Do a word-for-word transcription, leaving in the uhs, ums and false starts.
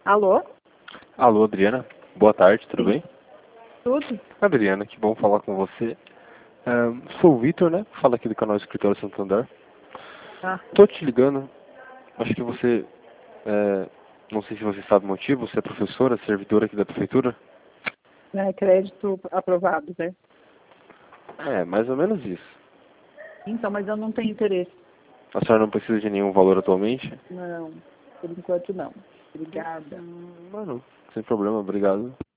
Alô? Alô, Adriana. Boa tarde, tudo Sim. bem? Tudo? Adriana, que bom falar com você. Ahn, sou o Vitor, né? Fala aqui do canal Escritório Santander. Ah, Tô te ligando. Acho que você... é, não sei se você sabe o motivo. Você é professora, servidora aqui da prefeitura? é crédito aprovado, né? É, mais ou menos isso. Então, mas eu não tenho interesse. A senhora não precisa de nenhum valor atualmente? Não, por enquanto não. Obrigada. Hum, Mano, sem problema, obrigado.